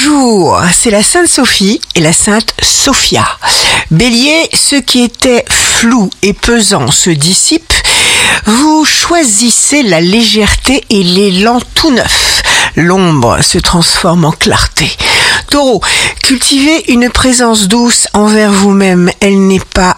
Bonjour, c'est la Sainte Sophie et la Sainte Sophia. Bélier, ce qui était flou et pesant se dissipe. Vous choisissez la légèreté et l'élan tout neuf. L'ombre se transforme en clarté. Taureau, cultivez une présence douce envers vous-même. Elle n'est pas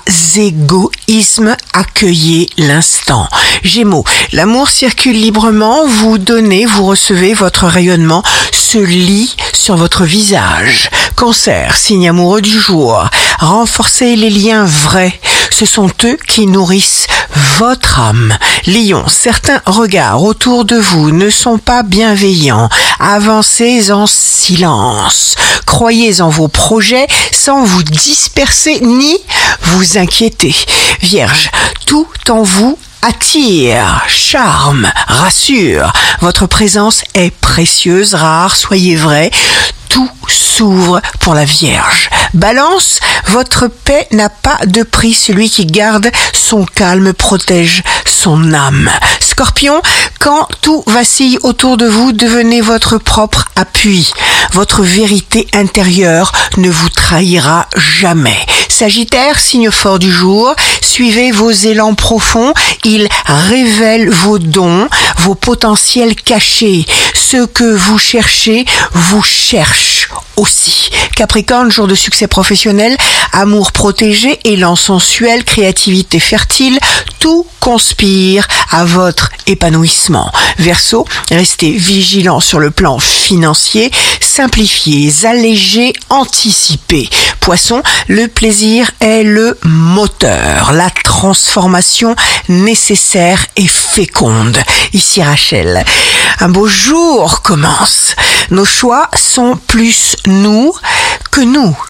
égoïsme. Accueillez l'instant. Gémeaux, l'amour circule librement. Vous donnez, vous recevez. Votre rayonnement se lit sur votre visage. Cancer, signe amoureux du jour. Renforcez les liens vrais. Ce sont eux qui nourrissent votre âme. Lion, certains regards autour de vous ne sont pas bienveillants. Avancez en silence. Croyez en vos projets sans vous disperser ni vous inquiéter. Vierge, tout en vous attire, charme, rassure. Votre présence est précieuse, rare, soyez vrai. Tout s'ouvre pour la Vierge. Balance, votre paix n'a pas de prix. Celui qui garde son calme protège son âme. Scorpion, quand tout vacille autour de vous, devenez votre propre appui. Votre vérité intérieure ne vous trahira jamais. Sagittaire, signe fort du jour, suivez vos élans profonds. Ils révèlent vos dons, vos potentiels cachés. Ce que vous cherchez vous cherche aussi. Capricorne, jour de succès professionnel, amour protégé, élan sensuel, créativité fertile, tout conspire à votre épanouissement. Verseau, restez vigilant sur le plan financier, simplifiez, allégez, anticipez. Poisson, le plaisir est le moteur, la transformation nécessaire et féconde. Ici Rachel, un beau jour commence. Nos choix sont plus nous que nous.